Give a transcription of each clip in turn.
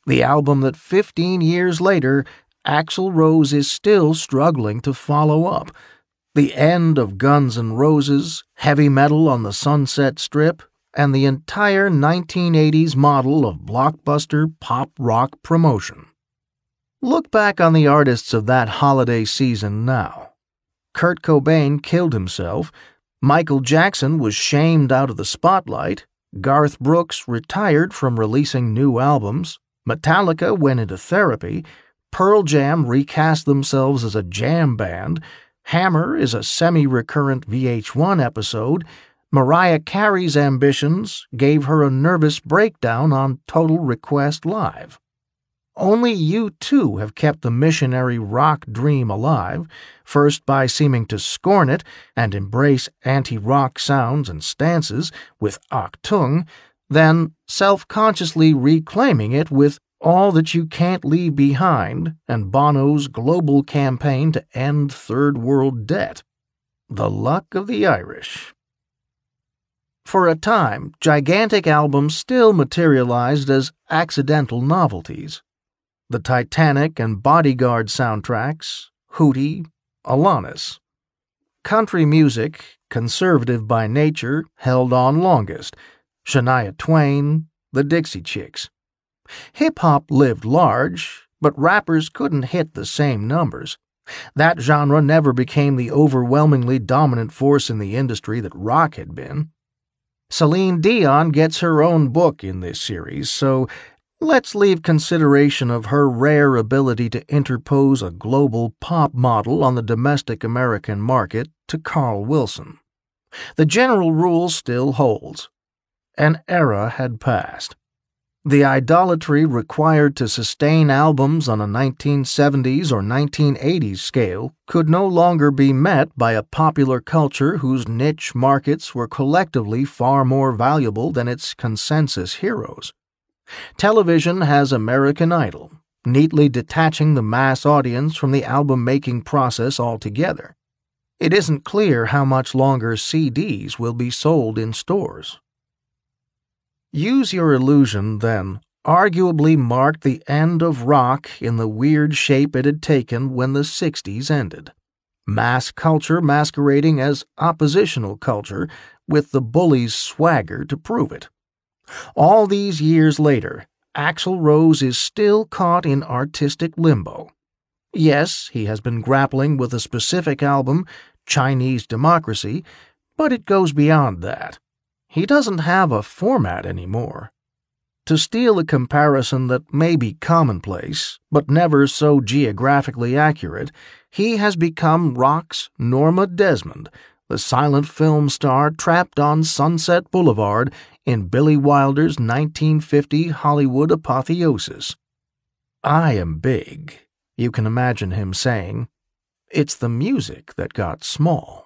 The album that 15 years later, Axl Rose is still struggling to follow up. The end of Guns N' Roses, heavy metal on the Sunset Strip, and the entire 1980s model of blockbuster pop rock promotion. Look back on the artists of that holiday season now. Kurt Cobain killed himself, Michael Jackson was shamed out of the spotlight, Garth Brooks retired from releasing new albums, Metallica went into therapy, Pearl Jam recast themselves as a jam band, Hammer is a semi-recurrent VH1 episode, Mariah Carey's ambitions gave her a nervous breakdown on Total Request Live. Only U2 have kept the missionary rock dream alive, first by seeming to scorn it and embrace anti-rock sounds and stances with Achtung, then self-consciously reclaiming it with All That You Can't Leave Behind and Bono's global campaign to end third world debt. The luck of the Irish. For a time, gigantic albums still materialized as accidental novelties. The Titanic and Bodyguard soundtracks, Hootie, Alanis. Country music, conservative by nature, held on longest. Shania Twain, the Dixie Chicks. Hip-hop lived large, but rappers couldn't hit the same numbers. That genre never became the overwhelmingly dominant force in the industry that rock had been. Celine Dion gets her own book in this series, so let's leave consideration of her rare ability to interpose a global pop model on the domestic American market to Carl Wilson. The general rule still holds. An era had passed. The idolatry required to sustain albums on a 1970s or 1980s scale could no longer be met by a popular culture whose niche markets were collectively far more valuable than its consensus heroes. Television has American Idol, neatly detaching the mass audience from the album-making process altogether. It isn't clear how much longer CDs will be sold in stores. Use Your Illusion, then, arguably marked the end of rock in the weird shape it had taken when the 60s ended. Mass culture masquerading as oppositional culture, with the bully's swagger to prove it. All these years later, Axl Rose is still caught in artistic limbo. Yes, he has been grappling with a specific album, Chinese Democracy, but it goes beyond that. He doesn't have a format anymore. To steal a comparison that may be commonplace, but never so geographically accurate, he has become rock's Norma Desmond, the silent film star trapped on Sunset Boulevard in Billy Wilder's 1950 Hollywood apotheosis. "I am big," you can imagine him saying. It's the music that got small.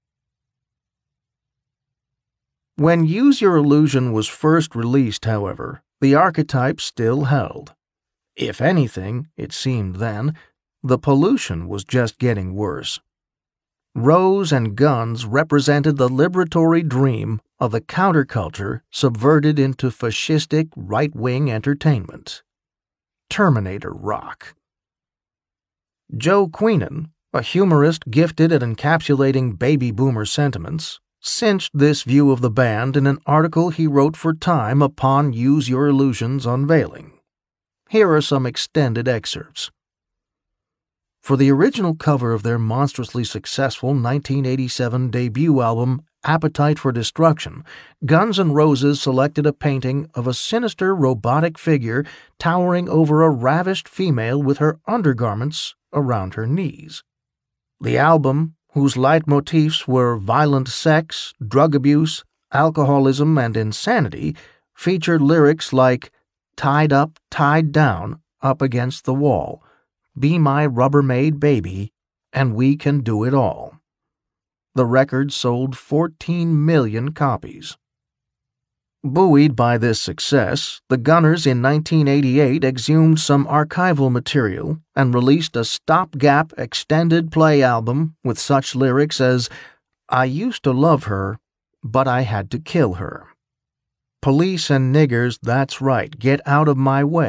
When Use Your Illusion was first released, however, the archetype still held. If anything, it seemed then, the pollution was just getting worse. Rose and Guns represented the liberatory dream of the counterculture subverted into fascistic right-wing entertainment. Terminator rock. Joe Queenan, a humorist gifted at encapsulating baby boomer sentiments, cinched this view of the band in an article he wrote for Time upon Use Your Illusion's unveiling. Here are some extended excerpts. For the original cover of their monstrously successful 1987 debut album, Appetite for Destruction, Guns N' Roses selected a painting of a sinister robotic figure towering over a ravished female with her undergarments around her knees. The album, whose leitmotifs were violent sex, drug abuse, alcoholism, and insanity, featured lyrics like "Tied up, tied down, up against the wall, be my Rubbermaid baby, and we can do it all." The record sold 14 million copies. Buoyed by this success, the Gunners in 1988 exhumed some archival material and released a stopgap extended play album with such lyrics as "I used to love her, but I had to kill her." "Police and niggers, that's right, get out of my way.